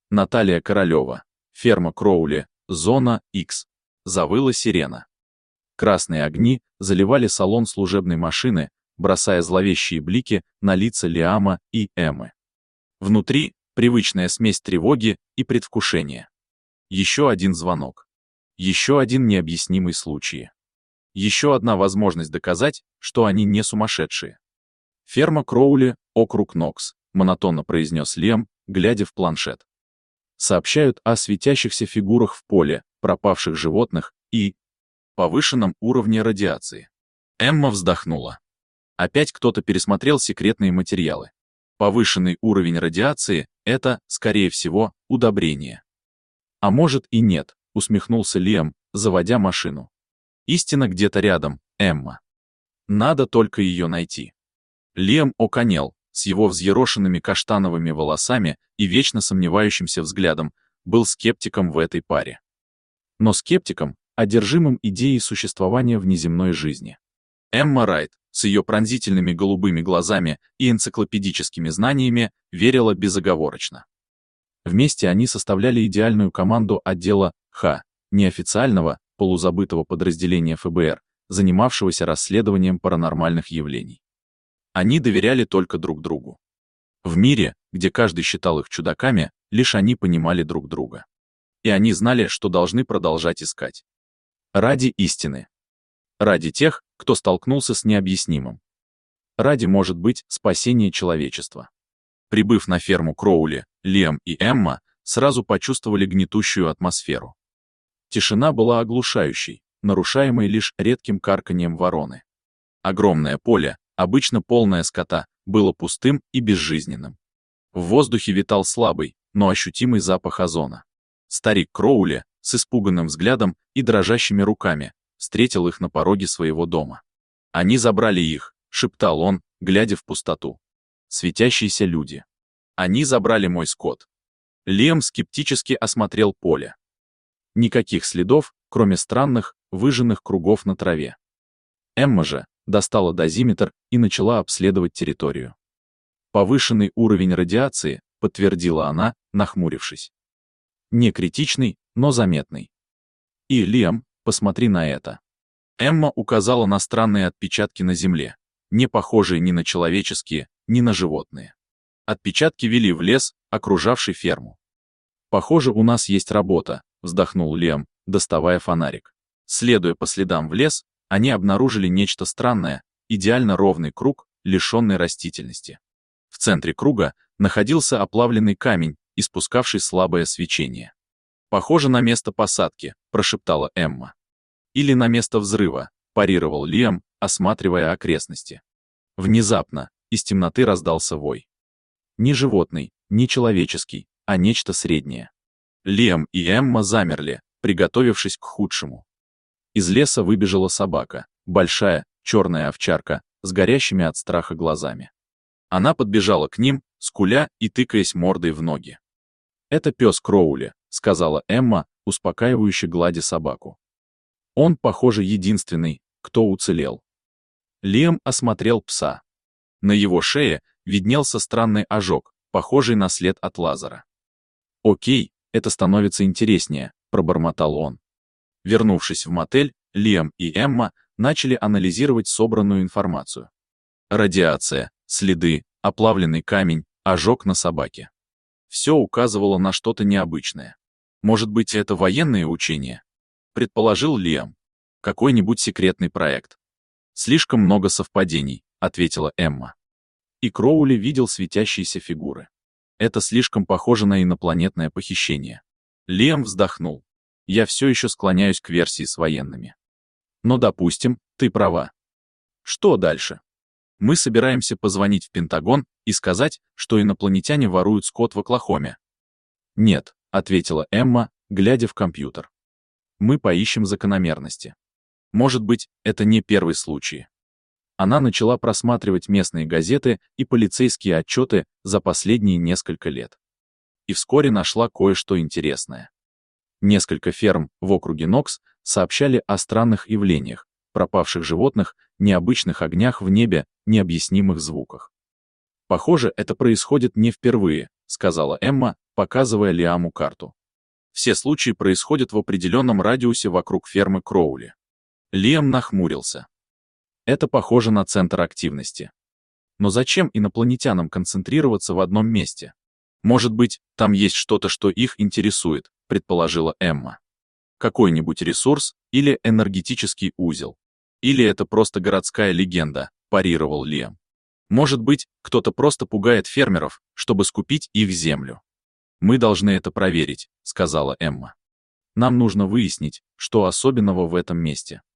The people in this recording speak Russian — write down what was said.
Наталья Королева. Ферма Кроули. Зона X. Завыла сирена. Красные огни заливали салон служебной машины, бросая зловещие блики на лица Лиама и Эммы. Внутри привычная смесь тревоги и предвкушения. Еще один звонок. Еще один необъяснимый случай. Еще одна возможность доказать, что они не сумасшедшие. «Ферма Кроули, округ Нокс», — монотонно произнес Лиам, глядя в планшет. Сообщают о светящихся фигурах в поле, пропавших животных и повышенном уровне радиации. Эмма вздохнула. Опять кто-то пересмотрел секретные материалы. Повышенный уровень радиации — это, скорее всего, удобрение. А может и нет, усмехнулся Лиам, заводя машину. Истина где-то рядом, Эмма. Надо только ее найти. Лиам оконел, с его взъерошенными каштановыми волосами и вечно сомневающимся взглядом, был скептиком в этой паре. Но скептиком, одержимым идеей существования внеземной жизни. Эмма Райт, с ее пронзительными голубыми глазами и энциклопедическими знаниями, верила безоговорочно. Вместе они составляли идеальную команду отдела Х, неофициального, полузабытого подразделения ФБР, занимавшегося расследованием паранормальных явлений. Они доверяли только друг другу. В мире, где каждый считал их чудаками, лишь они понимали друг друга. И они знали, что должны продолжать искать. Ради истины. Ради тех, кто столкнулся с необъяснимым. Ради, может быть, спасения человечества. Прибыв на ферму Кроули, Лиам и Эмма сразу почувствовали гнетущую атмосферу. Тишина была оглушающей, нарушаемой лишь редким карканьем вороны. Огромное поле, обычно полное скота, было пустым и безжизненным. В воздухе витал слабый, но ощутимый запах озона. Старик Кроули, с испуганным взглядом и дрожащими руками, встретил их на пороге своего дома. «Они забрали их», — шептал он, глядя в пустоту. «Светящиеся люди. Они забрали мой скот». Лиам скептически осмотрел поле. Никаких следов, кроме странных, выжженных кругов на траве. Эмма же достала дозиметр и начала обследовать территорию. «Повышенный уровень радиации», — подтвердила она, нахмурившись. «Не критичный, но заметный. И, Лиам, посмотри на это». Эмма указала на странные отпечатки на земле, не похожие ни на человеческие, ни на животные. Отпечатки вели в лес, окружавший ферму. «Похоже, у нас есть работа», — вздохнул Лиам, доставая фонарик. Следуя по следам в лес, они обнаружили нечто странное, идеально ровный круг, лишенный растительности. В центре круга находился оплавленный камень, испускавший слабое свечение. «Похоже на место посадки», — прошептала Эмма. «Или на место взрыва», — парировал Лиам, осматривая окрестности. Внезапно из темноты раздался вой. Не животный, не человеческий, а нечто среднее. Лиам и Эмма замерли, приготовившись к худшему. Из леса выбежала собака, большая, черная овчарка, с горящими от страха глазами. Она подбежала к ним, скуля и тыкаясь мордой в ноги. «Это пес Кроули», — сказала Эмма, успокаивающе гладя собаку. «Он, похоже, единственный, кто уцелел». Лиам осмотрел пса. На его шее виднелся странный ожог, похожий на след от лазера. «Окей, это становится интереснее», — пробормотал он. Вернувшись в мотель, Лиам и Эмма начали анализировать собранную информацию. Радиация, следы, оплавленный камень, ожог на собаке. Все указывало на что-то необычное. Может быть, это военные учения? Предположил Лиам. Какой-нибудь секретный проект. Слишком много совпадений, ответила Эмма. И Кроули видел светящиеся фигуры. Это слишком похоже на инопланетное похищение. Лиам вздохнул. Я все еще склоняюсь к версии с военными. Но, допустим, ты права. Что дальше? Мы собираемся позвонить в Пентагон и сказать, что инопланетяне воруют скот в Оклахоме. Нет, ответила Эмма, глядя в компьютер. Мы поищем закономерности. Может быть, это не первый случай. Она начала просматривать местные газеты и полицейские отчеты за последние несколько лет. И вскоре нашла кое-что интересное. Несколько ферм в округе Нокс сообщали о странных явлениях, пропавших животных, необычных огнях в небе, необъяснимых звуках. Похоже, это происходит не впервые, сказала Эмма, показывая Лиаму карту. Все случаи происходят в определенном радиусе вокруг фермы Кроули. Лиам нахмурился. Это похоже на центр активности. Но зачем инопланетянам концентрироваться в одном месте? Может быть, там есть что-то, что их интересует, предположила Эмма. Какой-нибудь ресурс или энергетический узел. Или это просто городская легенда, парировал Лиам. Может быть, кто-то просто пугает фермеров, чтобы скупить их землю. Мы должны это проверить, сказала Эмма. Нам нужно выяснить, что особенного в этом месте.